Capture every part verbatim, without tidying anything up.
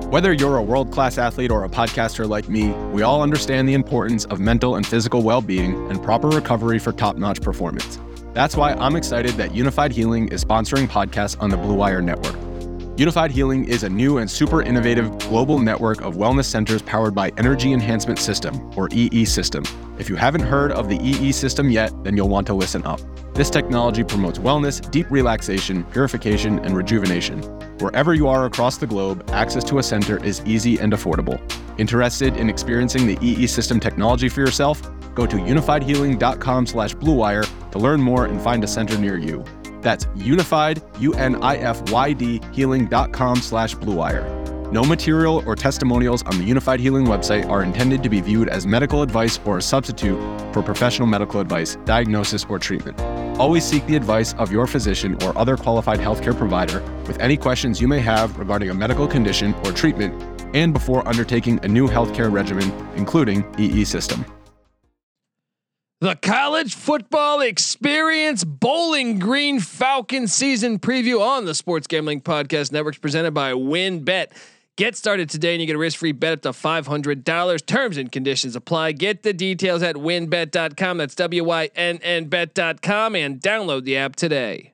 Whether you're a world-class athlete or a podcaster like me, we all understand the importance of mental and physical well-being and proper recovery for top-notch performance. That's why I'm excited that Unified Healing is sponsoring podcasts on the Blue Wire Network. Unified Healing is a new and super innovative global network of wellness centers powered by Energy Enhancement System, or E E System. If you haven't heard of the E E System yet, then you'll want to listen up. This technology promotes wellness, deep relaxation, purification, and rejuvenation. Wherever you are across the globe, access to a center is easy and affordable. Interested in experiencing the E E System technology for yourself? Go to unified healing dot com slash blue wire to learn more and find a center near you. That's unified, U N I F Y D, healing dot com slash blue wire. No material or testimonials on the Unified Healing website are intended to be viewed as medical advice or a substitute for professional medical advice, diagnosis, or treatment. Always seek the advice of your physician or other qualified healthcare provider with any questions you may have regarding a medical condition or treatment and before undertaking a new healthcare regimen, including E E System. The College Football Experience Bowling Green Falcons season preview on the Sports Gambling Podcast Network, presented by WynnBET. Get started today and you get a risk-free bet up to five hundred dollars. Terms and conditions apply. Get the details at wynn bet dot com. That's W Y N N bet dot com, and download the app today.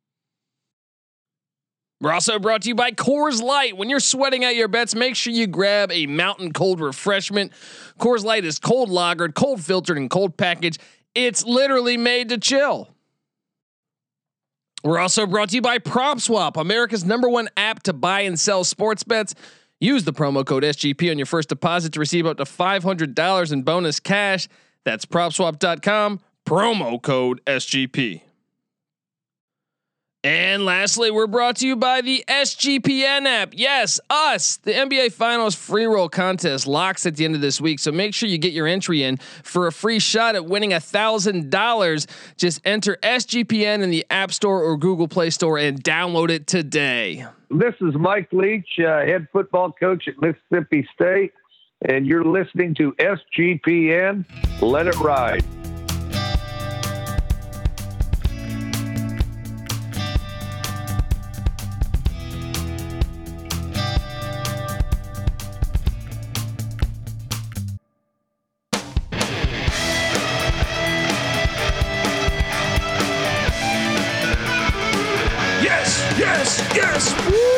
We're also brought to you by Coors Light. When you're sweating out your bets, make sure you grab a mountain cold refreshment. Coors Light is cold lagered, cold filtered, and cold packaged. It's literally made to chill. We're also brought to you by PropSwap, America's number one app to buy and sell sports bets. Use the promo code S G P on your first deposit to receive up to five hundred dollars in bonus cash. That's prop swap dot com, promo code S G P. And lastly, we're brought to you by the S G P N app. Yes, us. The N B A Finals free roll contest locks at the end of this week, so make sure you get your entry in for a free shot at winning a thousand dollars. Just enter S G P N in the App Store or Google Play Store and download it today. This is Mike Leach, uh, head football coach at Mississippi State, and you're listening to S G P N. Let it ride. Yes,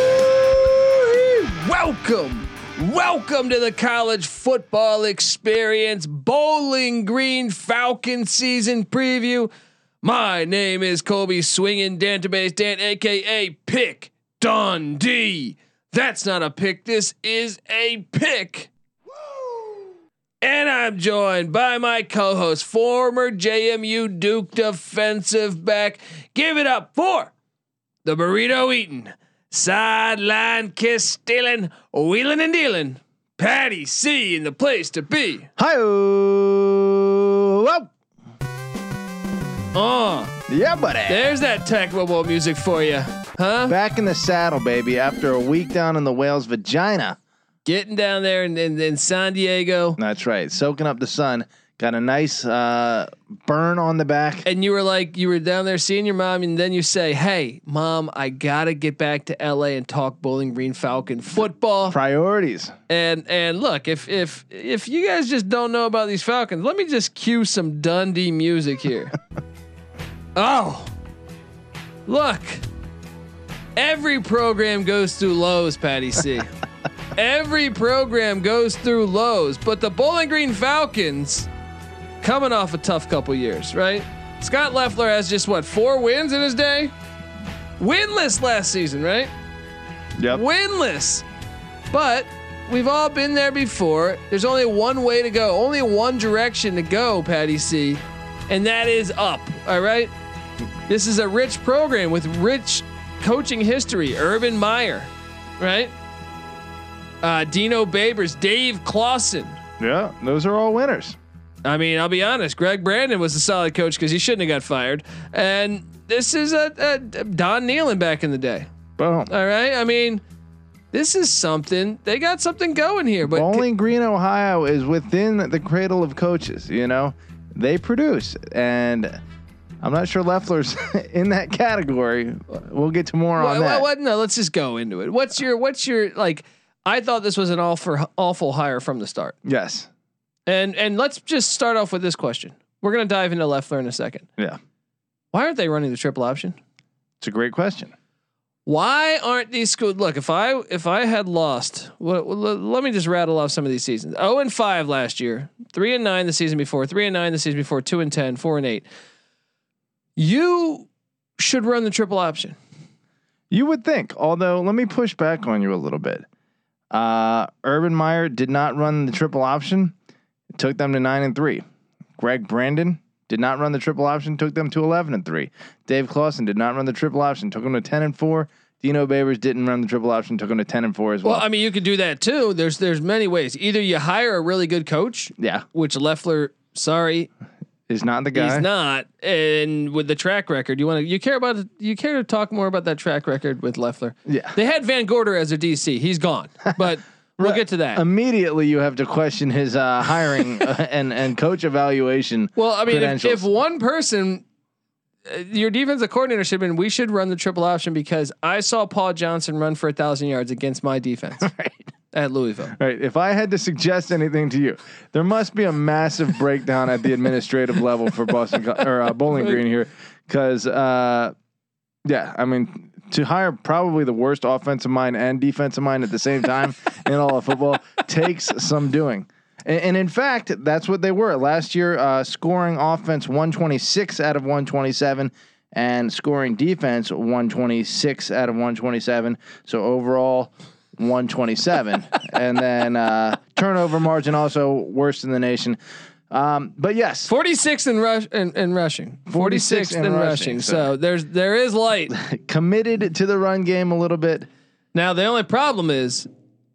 woo! Welcome, welcome to the College Football Experience Bowling Green Falcons season preview. My name is Colby Swinging Dantabase Dan, aka Pick Dundee. That's not a pick. This is a pick. Woo! And I'm joined by my co-host, former J M U Duke defensive back. Give it up for the burrito eating, sideline kiss stealing, wheeling and dealing, Patty C in the place to be. Hi-oh. Oh, yeah, buddy. There's that Tecmo Bowl music for you, huh? Back in the saddle, baby. After a week down in the whale's vagina, getting down there in, in, in San Diego. That's right. Soaking up the sun. Got a nice uh, burn on the back. And you were like, you were down there seeing your mom, and then you say, "Hey, mom, I gotta get back to L A and talk Bowling Green Falcon football Priorities." And and look, if if if you guys just don't know about these Falcons, let me just cue some Dundee music here. Oh, look! Every program goes through lows, Patty C. Every program goes through lows, but the Bowling Green Falcons, coming off a tough couple years, right? Scott Loeffler has just what, four wins in his day? Winless last season, right? Yep. Winless. But we've all been there before. There's only one way to go, only one direction to go, Patty C, and that is up. All right. This is a rich program with rich coaching history. Urban Meyer, right? Uh, Dino Babers, Dave Clawson. Yeah, those are all winners. I mean, I'll be honest. Greg Brandon was a solid coach because he shouldn't have got fired. And this is a, a Don Nealon back in the day. Boom. All right. I mean, this is something. They got something going here. But Bowling Green, Ohio, is within the cradle of coaches. You know, they produce, and I'm not sure Loeffler's in that category. We'll get to more what, on that. What, what, no, let's just go into it. What's your What's your like? I thought this was an awful, awful hire from the start. Yes. And and let's just start off with this question. We're gonna dive into Leffler in a second. Yeah. Why aren't they running the triple option? It's a great question. Why aren't these schools? Look, if I if I had lost, well, let me just rattle off some of these seasons. Zero and five last year, three and nine the season before, three and nine the season before, two and ten, four and eight. You should run the triple option. You would think, although let me push back on you a little bit. Uh, Urban Meyer did not run the triple option. It took them to nine and three. Greg Brandon did not run the triple option. Took them to eleven and three. Dave Clawson did not run the triple option. Took them to ten and four. Dino Babers didn't run the triple option. Took them to ten and four as well. Well, I mean, you could do that too. There's there's many ways. Either you hire a really good coach. Yeah. Which Leffler, sorry, is not the guy. He's not. And with the track record, you want to you care about you care to talk more about that track record with Leffler. Yeah. They had Van Gorder as a D C. He's gone, but we'll right. get to that. Immediately, you have to question his uh, hiring and and coach evaluation. Well, I mean, if, if one person, uh, your defensive coordinator should have been, we should run the triple option because I saw Paul Johnson run for a thousand yards against my defense right. at Louisville. Right. If I had to suggest anything to you, there must be a massive breakdown at the administrative level for Boston or uh, Bowling Green here, because uh, yeah, I mean. To hire probably the worst offensive mind and defensive mind at the same time in all of football takes some doing. And, and in fact, that's what they were last year, uh, scoring offense one twenty-six out of one twenty-seven and scoring defense one twenty-six out of one twenty-seven. So overall one twenty-seven and then uh, turnover margin also worst in the nation. Um, but yes, forty-six in rush and, and rushing, forty-six in, in rushing. rushing so. so there's there is light. Committed to the run game a little bit. Now the only problem is,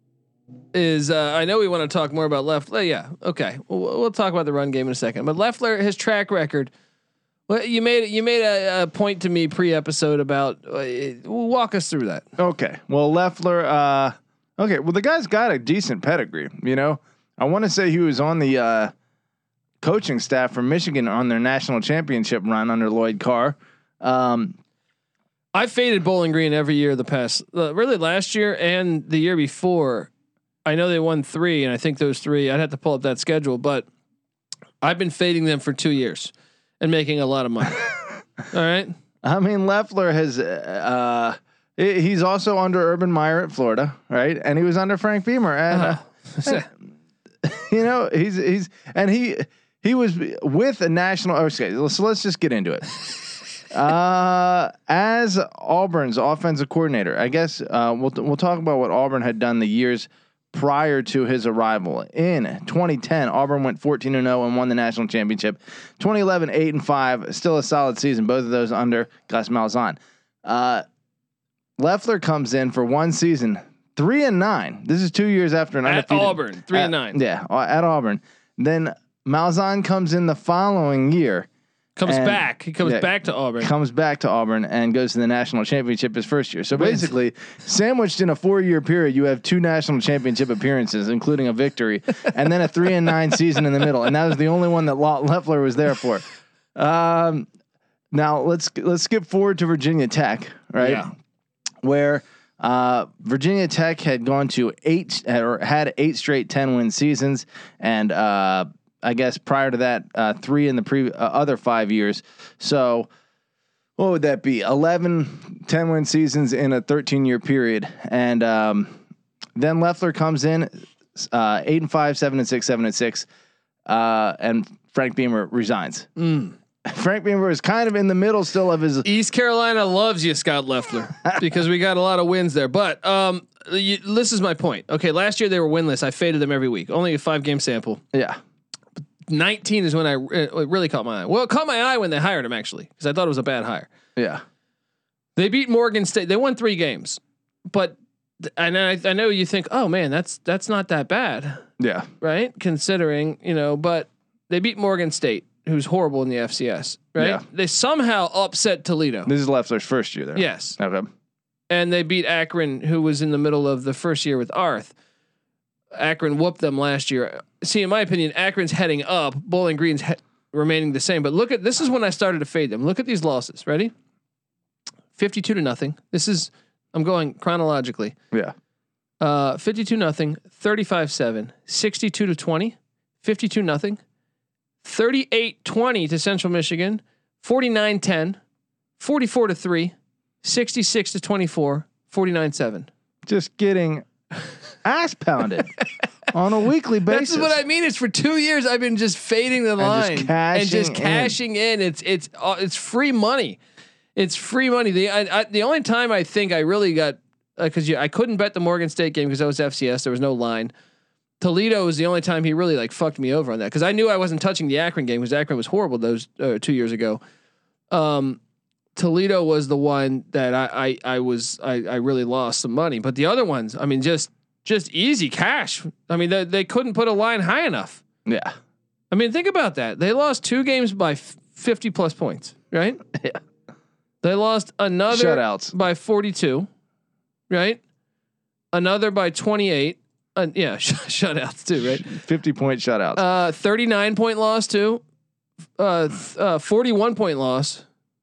is uh, I know we want to talk more about Leffler. Yeah, okay, we'll, we'll talk about the run game in a second. But Leffler, his track record. Well, you made you made a, a point to me pre-episode about. Uh, walk us through that. Okay. Well, Leffler. Uh, okay. Well, the guy's got a decent pedigree. You know, I want to say he was on the. Uh, coaching staff from Michigan on their national championship run under Lloyd Carr. Um, I faded Bowling Green every year the past, uh, really last year and the year before. I know they won three, and I think those three, I'd have to pull up that schedule, but I've been fading them for two years and making a lot of money. All right. I mean, Leffler has, uh, he's also under Urban Meyer at Florida, right? And he was under Frank Beamer, and, uh, and you know, he's he's and he. He was with a national. Okay, so let's just get into it. Uh, as Auburn's offensive coordinator, I guess uh, we'll we'll talk about what Auburn had done the years prior to his arrival. In twenty ten, Auburn went fourteen and oh and won the national championship. twenty eleven, eight and five, still a solid season. Both of those under Gus Malzahn. Uh, Leffler comes in for one season, three and nine. This is two years after an at undefeated Auburn, three at, and nine. Yeah, at Auburn. Then Malzahn comes in the following year. Comes back. He comes yeah, back to Auburn. Comes back to Auburn and goes to the national championship his first year. So basically, sandwiched in a four-year period, you have two national championship appearances, including a victory, and then a three and nine season in the middle. And that was the only one that Leffler was there for. Um, now let's let's skip forward to Virginia Tech, right? Yeah. Where uh, Virginia Tech had gone to eight or had eight straight ten-win seasons, and uh, I guess prior to that, uh, three in the pre uh, other five years. So what would that be? eleven ten-win seasons in a thirteen-year period. And um, then Leffler comes in, uh, eight and five, seven and six, seven and six, uh, and Frank Beamer resigns. Mm. Frank Beamer is kind of in the middle still of his. East Carolina loves you, Scott Leffler, because we got a lot of wins there. But um, you, this is my point. Okay, last year they were winless. I faded them every week. Only a five-game sample. Yeah. nineteen is when I it really caught my eye. Well, it caught my eye when they hired him, actually, because I thought it was a bad hire. Yeah. They beat Morgan State. They won three games, but and I, I know you think, oh man, that's that's not that bad. Yeah. Right. Considering, you know, but they beat Morgan State, who's horrible in the F C S. Right. Yeah. They somehow upset Toledo. This is Leffler's first year there. Yes. Okay. And they beat Akron, who was in the middle of the first year with Arth. Akron whooped them last year. See, in my opinion, Akron's heading up. Bowling Green's he- remaining the same. But look at this is when I started to fade them. Look at these losses. Ready? Fifty-two to nothing. This is I'm going chronologically. Yeah. Uh, fifty-two nothing, thirty-five seven, sixty-two to twenty, fifty-two nothing, thirty-eight twenty to Central Michigan, forty-nine ten, forty-four to three, sixty-six to twenty-four, forty-nine seven. Just getting ass pounded on a weekly basis. That's what I mean. It's for two years I've been just fading the and line just cashing and just cashing in. in. It's it's uh, it's free money. It's free money. The I, I, the only time I think I really got because uh, I couldn't bet the Morgan State game because that was F C S. There was no line. Toledo was the only time he really like fucked me over on that because I knew I wasn't touching the Akron game because Akron was horrible those uh, two years ago. Um, Toledo was the one that I I, I was I, I really lost some money, but the other ones, I mean, just just easy cash. I mean, they they couldn't put a line high enough. Yeah, I mean, think about that. They lost two games by f- fifty plus points, right? Yeah. They lost another Shutouts. by forty-two, right? Another by twenty-eight. Uh, yeah, sh- shutouts too, right? fifty point shutouts. Uh, thirty-nine point loss too. Uh, th- uh, forty-one point loss.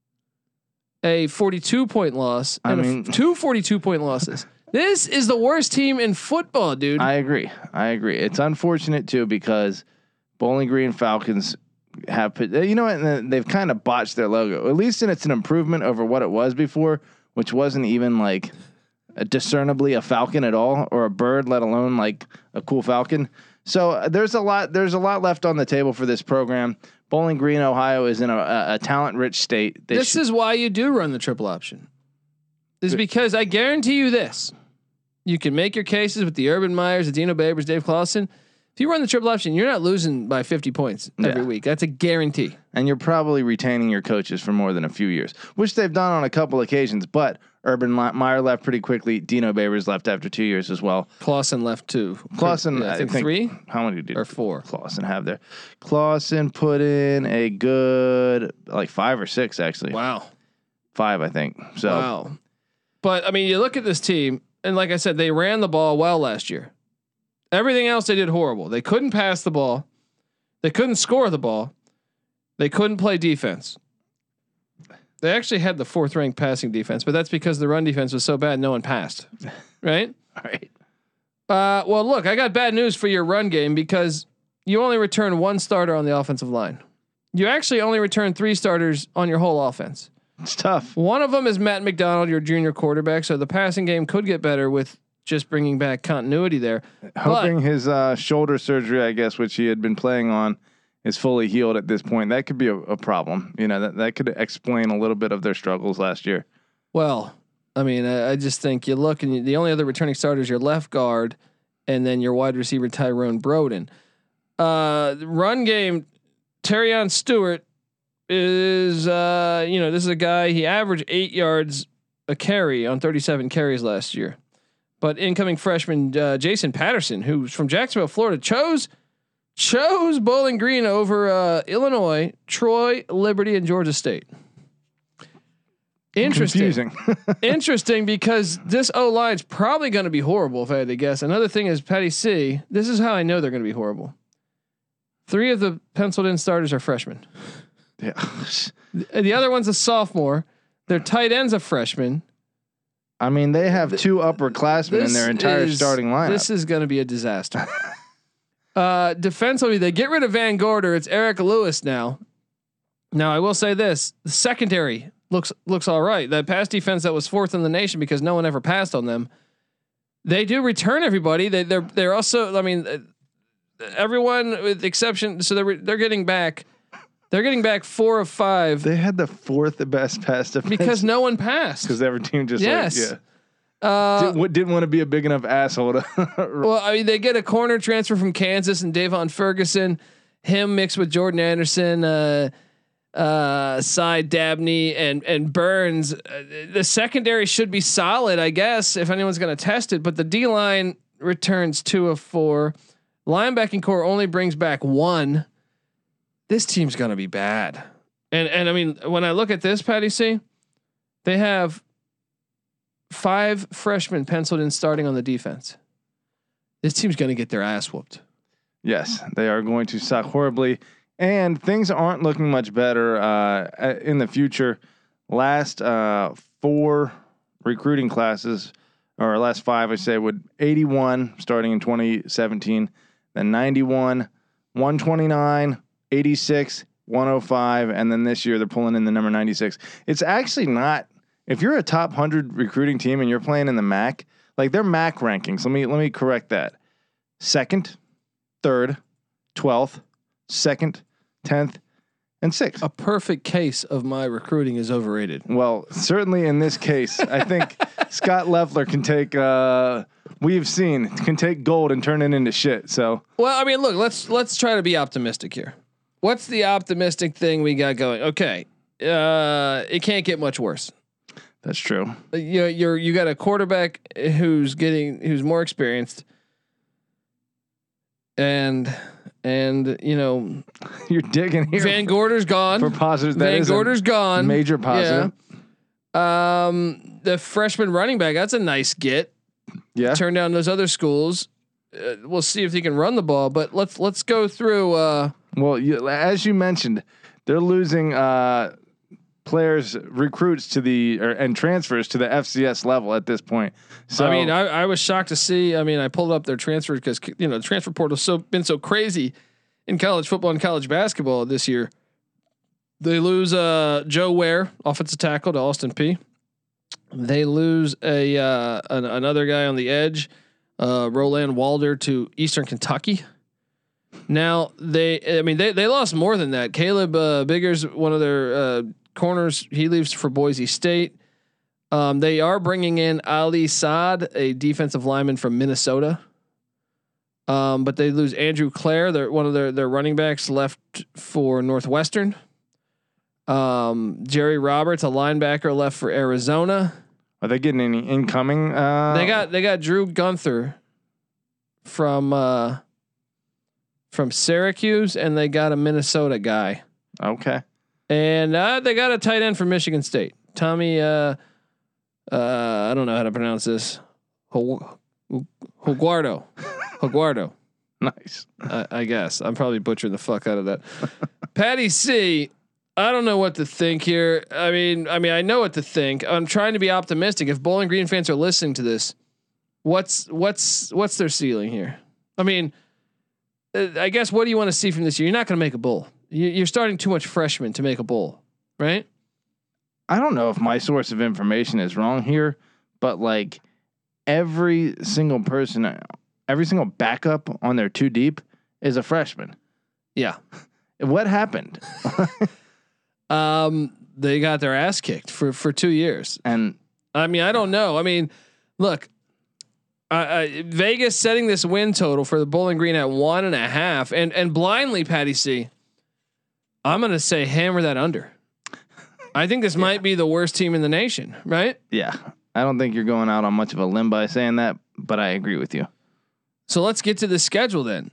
A forty-two point loss. I and mean, a f- two forty-two point losses. This is the worst team in football, dude. I agree. I agree. It's unfortunate too because Bowling Green Falcons have put, you know what, they've kind of botched their logo. At least it's an improvement over what it was before, which wasn't even like a discernibly a falcon at all or a bird, let alone like a cool falcon. So uh, there's a lot there's a lot left on the table for this program. Bowling Green, Ohio is in a, a, a talent-rich state. They this should, is why you do run the triple option. Is because I guarantee you this. You can make your cases with the Urban Meyers, the Dino Babers, Dave Clawson. If you run the triple option, you're not losing by fifty points every Yeah. week. That's a guarantee. and you're probably retaining your coaches for more than a few years, which they've done on a couple occasions. But Urban Meyer left pretty quickly. Dino Babers left after two years as well. Clawson left two. Clawson, yeah, I, think I think three How many did or four. Clawson have there? Clawson put in a good like five or six actually. Wow. Five, I think. So Wow. But I mean, you look at this team, and like I said, they ran the ball well last year. Everything else they did horrible. They couldn't pass the ball. They couldn't score the ball. They couldn't play defense. They actually had the fourth ranked passing defense, but that's because the run defense was so bad no one passed. Right? all right. Uh, well, look, I got bad news for your run game because you only return one starter on the offensive line. You actually only return three starters on your whole offense. It's tough. One of them is Matt McDonald, your junior quarterback. So the passing game could get better with just bringing back continuity there. Hoping But, his uh, shoulder surgery, I guess, which he had been playing on, is fully healed at this point. That could be a, a problem. You know, that, that could explain a little bit of their struggles last year. well, I mean, I, I just think you look and you, the only other returning starter is your left guard and then your wide receiver, Tyrone Broden. Uh, the run game, Terrion Stewart is, uh, you know, this is a guy, he averaged eight yards a carry on thirty-seven carries last year. But incoming freshman uh, Jason Patterson, who's from Jacksonville, Florida, chose chose Bowling Green over uh, Illinois, Troy, Liberty, and Georgia State. Interesting. Confusing. Interesting because this O line's probably going to be horrible if I had to guess. Another thing is Patty C. This is how I know they're going to be horrible. Three of the penciled in starters are freshmen. Yeah. The other one's a sophomore. Their tight end's a freshman. I mean, they have two upperclassmen in their entire is, starting lineup. This is going to be a disaster. uh, defensively, they get rid of Van Gorder. It's Eric Lewis now. Now, I will say this: the secondary looks looks all right. That pass defense that was fourth in the nation because no one ever passed on them. They do return everybody. They they're they're also. I mean, everyone with the exception. So they're they're getting back. They're getting back four of five. They had the fourth best pass defense because no one passed. Because every team just yes. like, yeah. Uh, didn't, didn't want to be a big enough asshole to. Well, I mean, they get a corner transfer from Kansas and Davon Ferguson, him mixed with Jordan Anderson, uh, uh, Cy Dabney, and and Burns. Uh, the secondary should be solid, I guess, if anyone's going to test it. But the D line returns two of four. Linebacking core only brings back one. This team's going to be bad. And and I mean, when I look at this, Patty C, they have five freshmen penciled in starting on the defense. This team's going to get their ass whooped. Yes, they are going to suck horribly, and things aren't looking much better uh, in the future. Last uh, four recruiting classes or last five, I say, would eighty-one starting in twenty seventeen, then ninety-one, one twenty-nine, eighty-six, one oh five, and then this year they're pulling in the number ninety-six. It's actually not. If you're a top one hundred recruiting team and you're playing in the M A C, like their M A C rankings, let me let me correct that. Second, third, twelfth, second, tenth, and sixth. A perfect case of my recruiting is overrated. Well, certainly in this case, I think Scott Leffler can take. Uh, we've seen can take gold and turn it into shit. So, well, I mean, look, let's let's try to be optimistic here. What's the optimistic thing we got going? Okay, uh, it can't get much worse. That's true. You know, you're you got a quarterback who's getting who's more experienced, and and you know you're digging here. Van Gorder's gone. For positives, that Van is Gorder's gone. Major positive. Yeah. Um, the freshman running back, that's a nice get. Yeah. Turn down those other schools. Uh, we'll see if he can run the ball, but let's let's go through. Uh, well, you, as you mentioned, they're losing uh, players, recruits to the or, and transfers to the F C S level at this point. So I mean, I, I was shocked to see. I mean, I pulled up their transfer because you know the transfer portal so been so crazy in college football and college basketball this year. They lose uh, Joe Ware, offensive tackle, to Austin Peay. They lose a uh, an, another guy on the edge, uh, Roland Walder, to Eastern Kentucky. Now they, I mean, they they lost more than that. Caleb uh, Biggers, one of their uh, corners, he leaves for Boise State. Um, they are bringing in Ali Saad, a defensive lineman from Minnesota. Um, but they lose Andrew Clare, their one of their their running backs, left for Northwestern. Um, Jerry Roberts, a linebacker, left for Arizona. Are they getting any incoming? Uh, They got they got Drew Gunther from uh, from Syracuse, and they got a Minnesota guy. Okay. And uh, they got a tight end from Michigan State, Tommy. Uh, uh, I don't know how to pronounce this. Huguardo. Huguardo. Nice. I, I guess I'm probably butchering the fuck out of that. Patty C. I don't know what to think here. I mean, I mean, I know what to think. I'm trying to be optimistic. If Bowling Green fans are listening to this, what's what's what's their ceiling here? I mean, I guess what do you want to see from this year? You're not going to make a bowl. You're starting too much freshmen to make a bowl, right? I don't know if my source of information is wrong here, but like every single person, every single backup on their two deep is a freshman. Yeah. What happened? um, they got their ass kicked for for two years, and I mean, I don't know. I mean, look, uh, uh, Vegas setting this win total for the Bowling Green at one and a half, and and blindly, Patty C. I'm gonna say hammer that under. I think this yeah. might be the worst team in the nation, right? Yeah, I don't think you're going out on much of a limb by saying that, but I agree with you. So let's get to the schedule then.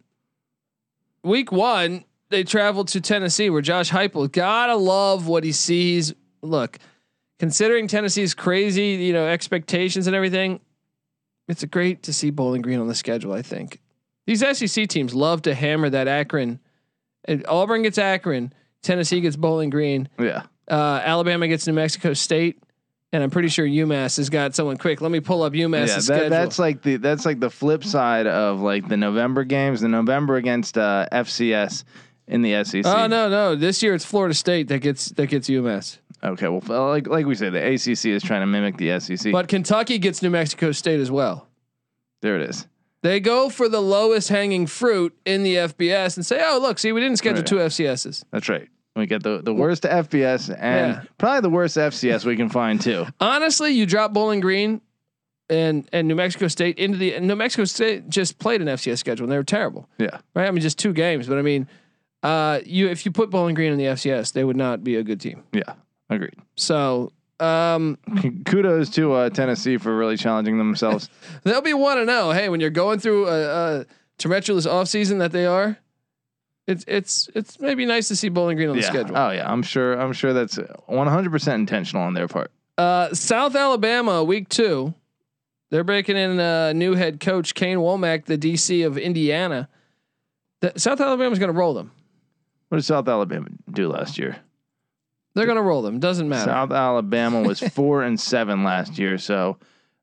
Week one, they traveled to Tennessee, where Josh Heupel, gotta love what he sees. Look, considering Tennessee's crazy, you know, expectations and everything, it's great to see Bowling Green on the schedule. I think these S E C teams love to hammer that Akron. And Auburn gets Akron, Tennessee gets Bowling Green. Yeah. Uh, Alabama gets New Mexico State, and I'm pretty sure UMass has got someone quick. Let me pull up UMass. Yeah, schedule. that, that's like the that's like the flip side of like the November games. The November against uh, F C S in the S E C. Oh no, no! This year it's Florida State that gets that gets UMass. Okay, well, like like we say, the A C C is trying to mimic the S E C, but Kentucky gets New Mexico State as well. There it is. They go for the lowest hanging fruit in the F B S and say, "Oh, look, see, we didn't schedule right. two F C S's." That's right. We get the the worst F B S and yeah. probably the worst F C S we can find too. Honestly, you drop Bowling Green and and New Mexico State into the New Mexico State just played an F C S schedule and they were terrible. Yeah, right. I mean, just two games, but I mean, uh, you if you put Bowling Green in the F C S, they would not be a good team. Yeah, agreed. So. Um, kudos to uh, Tennessee for really challenging themselves. They'll be one to know. Hey, when you're going through a, a tumultuous offseason that they are, it's it's it's maybe nice to see Bowling Green on yeah. the schedule. Oh yeah, I'm sure. I'm sure that's one hundred percent intentional on their part. Uh, South Alabama, week two, they're breaking in uh, new head coach Kane Womack, the D C of Indiana. The, South Alabama's going to roll them. What did South Alabama do last year? They're going to roll them. Doesn't matter. South Alabama was four and seven last year. So,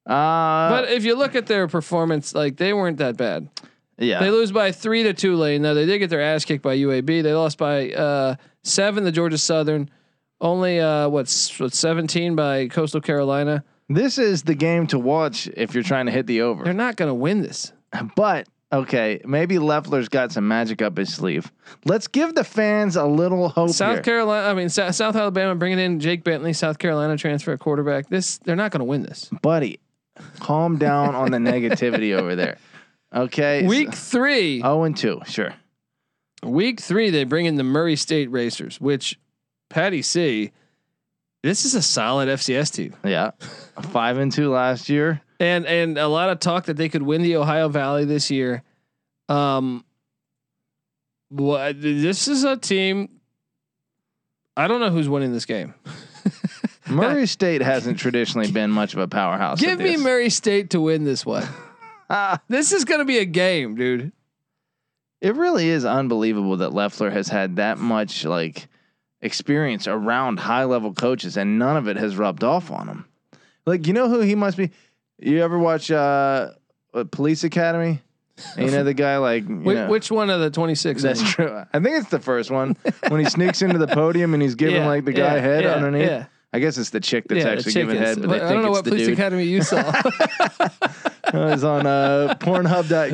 Uh, but if you look at their performance, like they weren't that bad. yeah, They lose by three to Tulane. Now they did get their ass kicked by U A B. They lost by uh, seven to Georgia Southern. Only uh, what's what seventeen by Coastal Carolina. this is the game to watch if you're trying to hit the over. They're not going to win this. But okay, maybe Leffler's got some magic up his sleeve. Let's give the fans a little hope. South here. Carolina, I mean South, South Alabama, bringing in Jake Bentley, South Carolina transfer at quarterback. This they're not going to win this. buddy, calm down on the negativity over there. Okay, Week three, oh and two, sure. week three, they bring in the Murray State Racers, which Patty C. This is a solid F C S team. Yeah, five and two last year. And and a lot of talk that they could win the Ohio Valley this year. Um, what this is a team. I don't know who's winning this game. Murray State hasn't traditionally been much of a powerhouse. Give me this. Murray State to win this one. This is gonna be a game, dude. It really is unbelievable that Leffler has had that much like experience around high level coaches, and none of it has rubbed off on him. Like, you know who he must be? You ever watch uh, Police Academy? And you know the guy like you Wh- know, which one of the twenty-six? That's true. I think it's the first one when he sneaks into the podium and he's giving Yeah, like the guy yeah, head yeah, underneath. yeah. I guess it's the chick that's Yeah, the actually chick giving is- head, but but they I think don't know it's what the Police dude. Academy you saw. It was on uh, Pornhub dot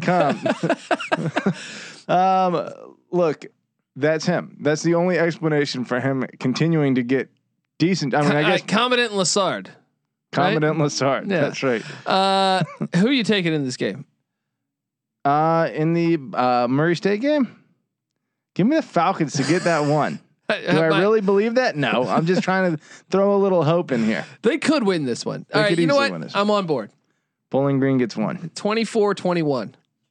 com. um, look, that's him. That's the only explanation for him continuing to get decent. I mean, I guess uh, Commandant Lassard. Commandant Lassard. Yeah. That's right. Uh, who are you taking in this game? Uh, in the uh, Murray State game, give me the Falcons to get that one. Do I My- really believe that? No, I'm just trying to throw a little hope in here. They could win this one. They All right, could you know easily what? win this. I'm on board. Bowling Green gets one. twenty-four twenty-one.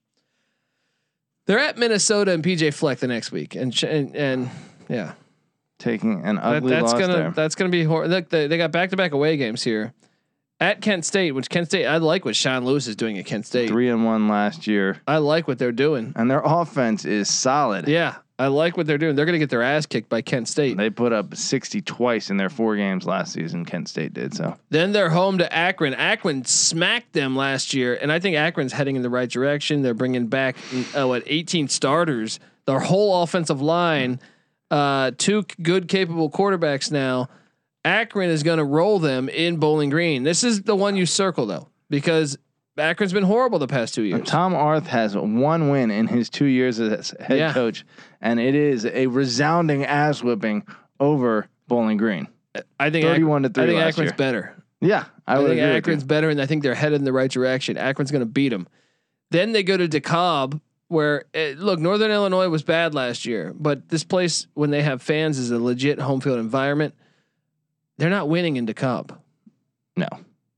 They're at Minnesota and P J Fleck the next week, and and, and yeah, Taking an that, ugly that's loss gonna there. that's gonna be hor- look. They, they got back to back away games here at Kent State, which Kent State I like what Sean Lewis is doing at Kent State. Three and one last year, I like what they're doing. and their offense is solid. Yeah, I like what they're doing. They're gonna get their ass kicked by Kent State. They put up sixty twice in their four games last season. Kent State did so. Then they're home to Akron. Akron smacked them last year, and I think Akron's heading in the right direction. They're bringing back uh, what eighteen starters, their whole offensive line, uh, two c- good, capable quarterbacks now. Akron is going to roll them in Bowling Green. This is the one you circle though, because Akron's been horrible the past two years. Tom Arth has one win in his two years as head Yeah. coach, and it is a resounding ass whipping over Bowling Green. I think thirty-one to Akron, three I think last Akron's year. better. Yeah, I, I, would think agree with Akron's you. better, and I think they're headed in the right direction. Akron's going to beat them. Then they go to DeKalb, where uh, look, Northern Illinois was bad last year, but this place, when they have fans, is a legit home field environment. They're not winning in DeKalb. No,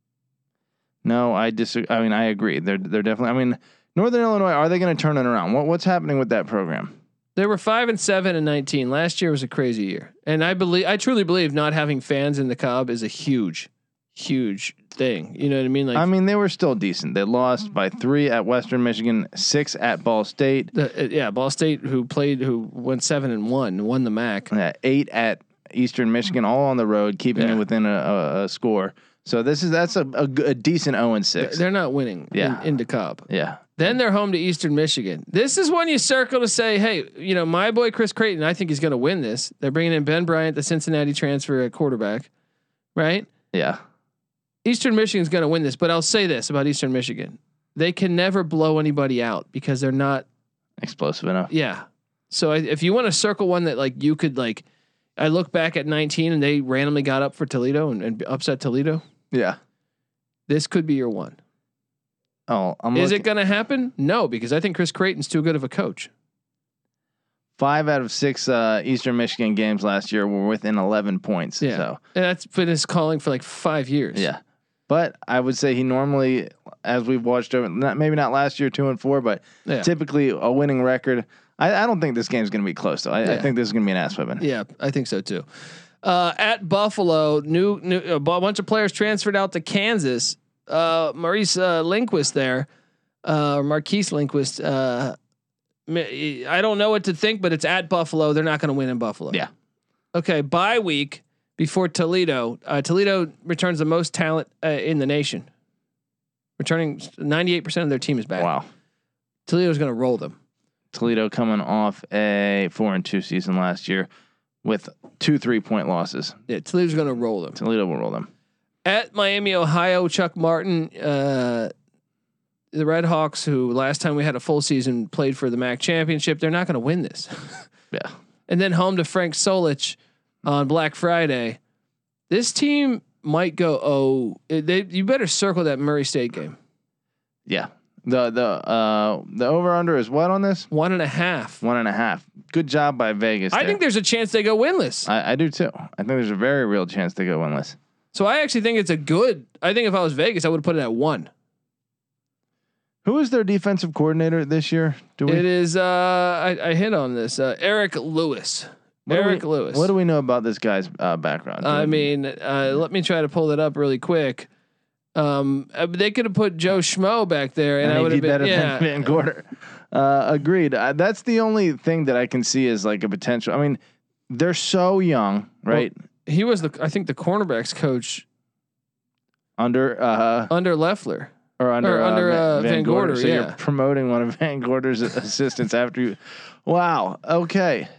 no, I disagree. I mean, I agree. They're they're definitely. I mean, Northern Illinois, are they going to turn it around? What what's happening with that program? They were five and seven and nineteen. Last year was a crazy year, and I believe, I truly believe, not having fans in DeKalb is a huge, huge thing. You know what I mean? Like, I mean, they were still decent. They lost by three at Western Michigan, six at Ball State, the, uh, yeah, Ball State, who played, who went seven and one, won the M A C. uh, eight at Eastern Michigan, all on the road, keeping Yeah. it within a, a, a score. So this is that's a, a, g- a decent zero and six. They're not winning Yeah. in, in DeKalb. Yeah, Then they're home to Eastern Michigan. This is one you circle to say, hey, you know, my boy Chris Creighton, I think he's going to win this. They're bringing in Ben Bryant, the Cincinnati transfer at quarterback, right? yeah. Eastern Michigan's going to win this, but I'll say this about Eastern Michigan. They can never blow anybody out because they're not, Explosive enough. yeah. So I, if you want to circle one that like you could like, I look back at nineteen and they randomly got up for Toledo and, and upset Toledo. Yeah. This could be your one. Oh, I'm Is looking, it going to happen? No, because I think Chris Creighton's too good of a coach. five out of six uh, Eastern Michigan games last year were within eleven points. Yeah. So And that's been his calling for like five years. yeah. But I would say he normally, as we've watched over, not, maybe not last year, two and four, but Yeah. typically a winning record. I, I don't think this game's going to be close though. I, I Yeah. think this is going to be an ass whipping. Yeah, I think so too. Uh, at Buffalo, new, new a bu- bunch of players transferred out to Kansas. Uh, Maurice uh, Lindquist there, uh, Marquise Lindquist. Uh, ma- I don't know what to think, but it's at Buffalo. They're not going to win in Buffalo. Yeah. Okay. Bye week before Toledo. Uh, Toledo returns the most talent uh, in the nation. Returning ninety-eight percent of their team is back. Wow. Toledo's going to roll them. Toledo coming off a four and two season last year with two three point losses. Yeah, Toledo's going to roll them. Toledo will roll them. At Miami, Ohio, Chuck Martin, uh, the Red Hawks, who last time we had a full season played for the M A C championship, they're not going to win this. Yeah. And then home to Frank Solich on Black Friday. This team might go, oh, they, you better circle that Murray State game. Yeah. The the uh the over under is what on this? One and a half. One and a half. Good job by Vegas. I there. think there's a chance they go winless. I, I do too. I think there's a very real chance they go winless. So I actually think it's a good. I think if I was Vegas, I would have put it at one. Who is their defensive coordinator this year? Do we? It is. Uh, I, I hit on this. Uh, Eric Lewis. What Eric do we, Lewis. What do we know about this guy's uh, background? I mean, uh, let me try to pull that up really quick. Um, uh, they could have put Joe Schmo back there, and, and I would have been better yeah. than Van Gorder. Uh, agreed. Uh, that's the only thing that I can see as like a potential. I mean, they're so young, right? Well, he was the, I think, the cornerbacks coach under uh, under Leffler or under or under uh, uh, Van, Van Gorder. Gorder. So yeah. you're promoting one of Van Gorder's assistants after you. Wow. Okay.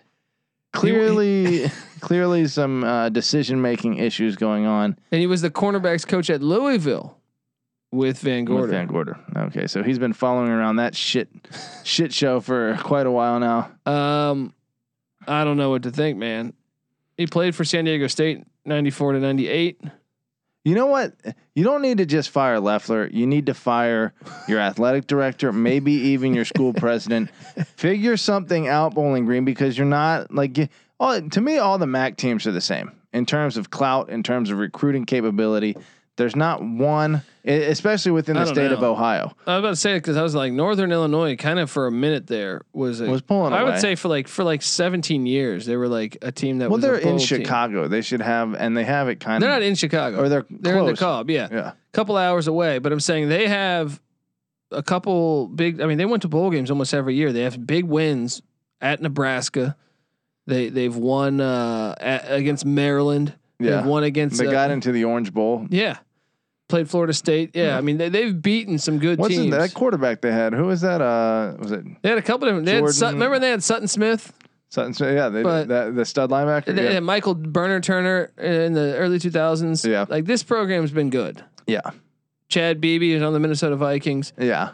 Clearly, clearly some uh, decision making issues going on. And he was the cornerbacks coach at Louisville with Van Gorder. With Van Gorder. Okay, so he's been following around that shit shit show for quite a while now. Um, I don't know what to think, man. He played for San Diego State ninety-four to ninety-eight. You know what? You don't need to just fire Leffler. You need to fire your athletic director, maybe even your school president. Figure something out, Bowling Green, because you're not like you, all, to me. All the M A C teams are the same in terms of clout, in terms of recruiting capability. There's not one, especially within the state know. of Ohio. I was about to say it because I was like Northern Illinois, kind of for a minute there was a, was pulling. I away. would say for like for like seventeen years they were like a team that well, was. they're a bowl in team. Chicago. They should have, and they have it kind They're of. not in Chicago, or they're they're close. in the Cobb. Yeah, Yeah, a couple hours away. But I'm saying they have a couple big. I mean, they went to bowl games almost every year. They have big wins at Nebraska. They they've won uh, at, against Maryland. Yeah. They've won against. they uh, got into the Orange Bowl. Yeah. Played Florida State. Yeah, Yeah. I mean they they've beaten some good What's his, teams. that quarterback they had? Who was that? Uh, was it They had a couple of them. They had Jordan- Sutton, remember they had Sutton Smith. Sutton Smith? Yeah, they, But- that, the stud linebacker. They Yeah. had Michael Burner Turner in the early two thousands. Yeah. Like this program's been good. yeah, Chad Beebe is on the Minnesota Vikings. yeah.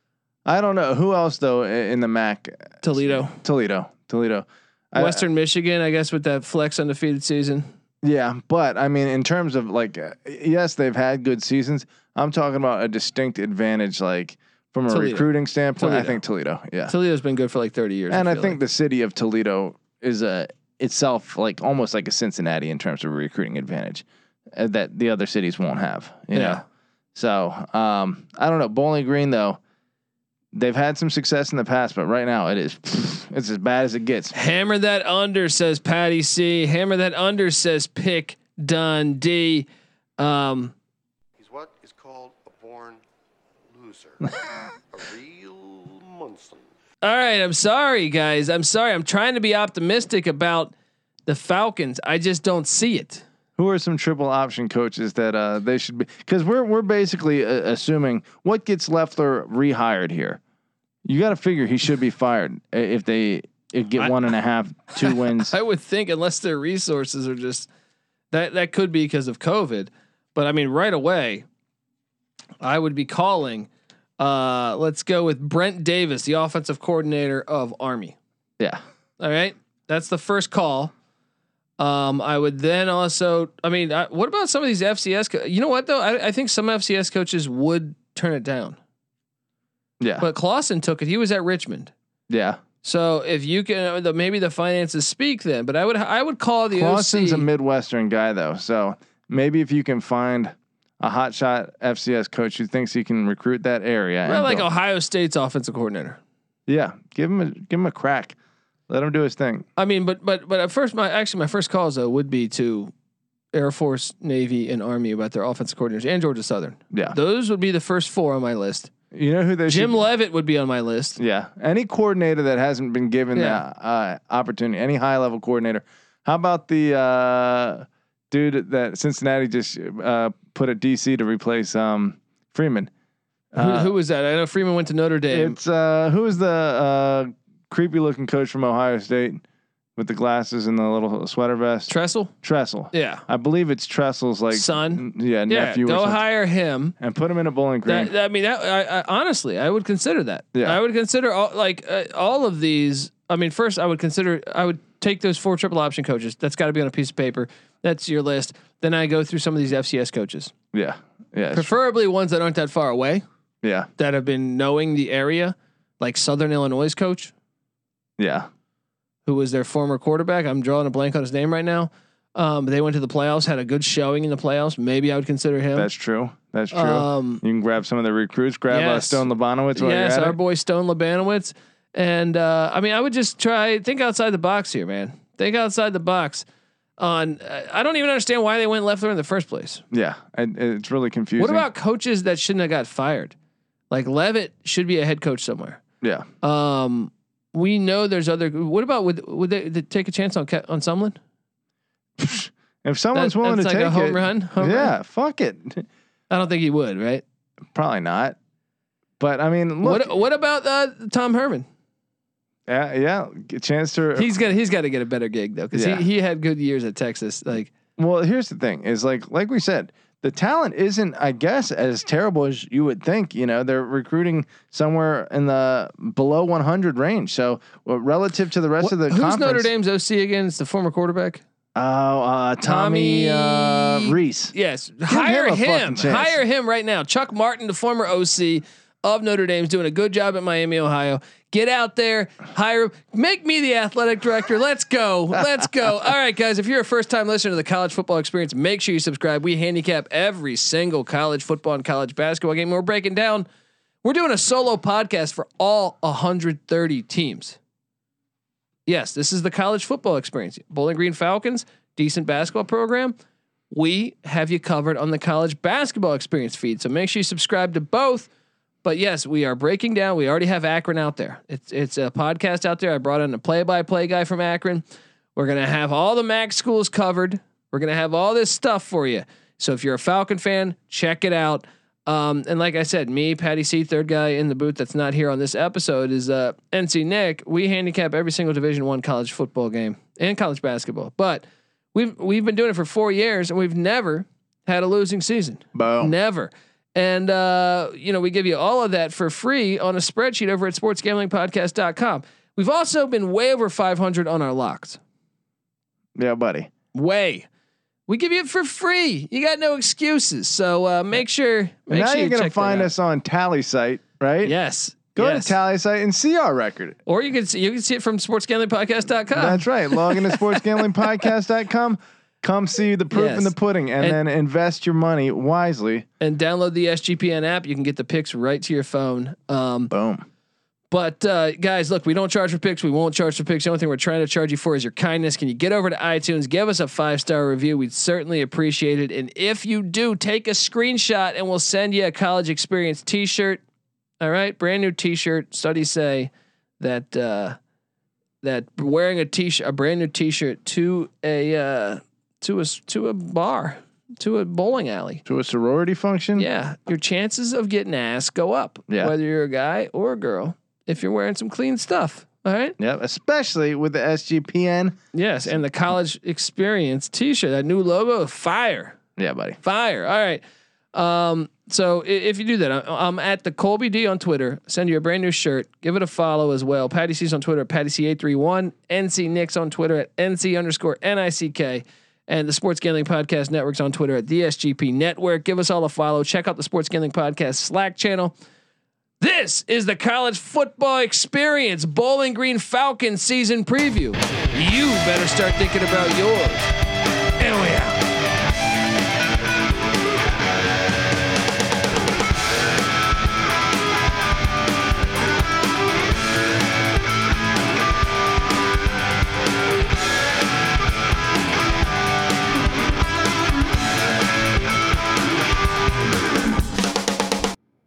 I don't know who else though i- in the M A C. Toledo. Toledo, Toledo, I- Western Michigan, I guess, with that flex undefeated season. Yeah, but I mean, in terms of like, uh, yes, they've had good seasons. I'm talking about a distinct advantage, like from a Toledo. recruiting standpoint. I Toledo. think Toledo, yeah, Toledo's been good for like thirty years. and I, feel think like. the city of Toledo is a itself like almost like a Cincinnati in terms of recruiting advantage uh, that the other cities won't have. You Yeah. know, so um, I don't know. Bowling Green though, they've had some success in the past, but right now it is it's as bad as it gets. Hammer that under, says Patty C. Hammer that under, says Pick Dundee. Um, He's what is called a born loser. A real Munson. all right, I'm sorry, guys. I'm sorry. I'm trying to be optimistic about the Falcons. I just don't see it. Who are some triple option coaches that uh, they should be? Because we're we're basically uh, assuming what gets Leffler rehired here. You got to figure he should be fired i- if they if get I- one and a half, two wins. I would think, unless their resources are just that that could be because of COVID. But I mean, right away, I would be calling. Uh, let's go with Brent Davis, the offensive coordinator of Army. Yeah, All right, that's the first call. Um, I would then also. I mean, I, what about some of these F C S? Co- you know what though? I, I think some F C S coaches would turn it down. yeah, But Clausen took it. He was at Richmond. yeah. So if you can, the, maybe the finances speak then. But I would I would call the Clausen's O C. a Midwestern guy though, so maybe if you can find a hotshot F C S coach who thinks he can recruit that area, Well, and like go- Ohio State's offensive coordinator. yeah, give him a give him a crack, let him do his thing. I mean, but but but at first, my actually my first calls though would be to Air Force, Navy, and Army about their offensive coordinators, and Georgia Southern. Yeah, Those would be the first four on my list. you know who they Jim should, Levitt would be on my list. Yeah, any coordinator that hasn't been given Yeah. the uh, opportunity, any high level coordinator. How about the uh, dude that Cincinnati just uh, put at D C to replace um, Freeman? Uh, who, who was that? I know Freeman went to Notre Dame. It's uh, who is the uh, creepy looking coach from Ohio State with the glasses and the little sweater vest? Tressel. Tressel. Yeah. I believe it's Tressel's like Son. n- Yeah, Yeah. nephew. or Go something. hire him. And put him in a Bowling Green. That, that- I mean, that, I, I, honestly, I would consider that. Yeah. I would consider all, like uh, all of these. I mean, first, I would consider. I would take those four triple option coaches. That's got to be on a piece of paper. That's your list. Then I go through some of these F C S coaches, yeah, yeah, it's- preferably ones that aren't that far away, yeah, that have been knowing the area, like Southern Illinois' coach, yeah. who was their former quarterback. I'm drawing a blank on his name right now. Um, they went to the playoffs, had a good showing in the playoffs. Maybe I would consider him. That's true. That's true. Um, you can grab some of the recruits. Grab uh, yes. Stone Labanowitz. While yes, you're at our it. boy Stone Labanowitz. And uh, I mean, I would just try think outside the box here, man. Think outside the box. On, uh, I don't even understand why they went left there in the first place. Yeah, and, and it's really confusing. What about coaches that shouldn't have got fired? Like Levitt should be a head coach somewhere. Yeah, Um, we know there's other. What about would would they, they take a chance on Ke- on Sumlin? if someone's That- willing to that's like take a home it, run. Home yeah, run? fuck it. I don't think he would. Right? Probably not. But I mean, look, What What about uh, Tom Herman? yeah, yeah, a chance to. He's got he's got to get a better gig though, because Yeah. he he had good years at Texas. Like Well, here's the thing: is like like we said, the talent isn't, I guess, as terrible as you would think. You know, they're recruiting somewhere in the below one hundred range. So well, relative to the rest of the who's conference, Notre Dame's O C again? It's the former quarterback. Oh, uh, Tommy, Tommy- uh, Reese. Yes, hire him a him. fucking chance. Hire him right now. Chuck Martin, the former O C of Notre Dame, is doing a good job at Miami, Ohio. Get out there, hire, make me the athletic director. Let's go. Let's go. All right, guys. If you're a first time listener to the College Football Experience, make sure you subscribe. We handicap every single college football and college basketball game. We're breaking down. We're doing a solo podcast for all one hundred thirty teams. Yes, this is the College Football Experience. Bowling Green Falcons, decent basketball program. We have you covered on the College Basketball Experience feed. So make sure you subscribe to both. But yes, we are breaking down. We already have Akron out there. It's it's a podcast out there. I brought in a play-by-play guy from Akron. We're gonna have all the M A C schools covered. We're gonna have all this stuff for you. So if you're a Falcon fan, check it out. Um, and like I said, me, Patty C, third guy in the booth that's not here on this episode is uh, N C Nick. We handicap every single Division One college football game and college basketball. But we've we've been doing it for four years and we've never had a losing season. Boom. Never. And, uh, you know, we give you all of that for free on a spreadsheet over at sports gambling podcast dot com. We've also been way over five hundred on our locks. Yeah, buddy. Way. We give you it for free. You got no excuses. So uh, make sure. Make And now sure you're you gonna check that find out. us on Tally Site, right? Yes. Go yes. to Tally Site and see our record. Or you can see you can see it from sports gambling podcast dot com. That's right. Log into sports gambling podcast dot com. Come see the proof Yes. in the pudding, and, And- then invest your money wisely. And download the S G P N app. You can get the picks right to your phone. Um, Boom. But uh, guys, look, we don't charge for picks. We won't charge for picks. The only thing we're trying to charge you for is your kindness. Can you get over to iTunes, give us a five star review? We'd certainly appreciate it. And if you do, take a screenshot and we'll send you a college experience T-shirt. All right, brand new T-shirt. Studies say that uh, that wearing a T-shirt, a brand new T-shirt to a uh, to a to a bar, to a bowling alley. To a sorority function. Yeah, your chances of getting ass go up. Yeah. Whether you're a guy or a girl, if you're wearing some clean stuff. All right. Yep. Especially with the S G P N. Yes, and the college experience T-shirt, that new logo, fire, Yeah, buddy. fire. All right. Um, so i- if you do that, I- I'm at the Colby D on Twitter. Send you a brand new shirt. Give it a follow as well. Patty C's on Twitter at Patty C eight three one. N C Nick's on Twitter at N C underscore N I C K. And the Sports Gambling Podcast Network's on Twitter at the S G P Network. Give us all a follow. Check out the Sports Gambling Podcast Slack channel. This is the College Football Experience Bowling Green Falcons season preview. You better start thinking about yours.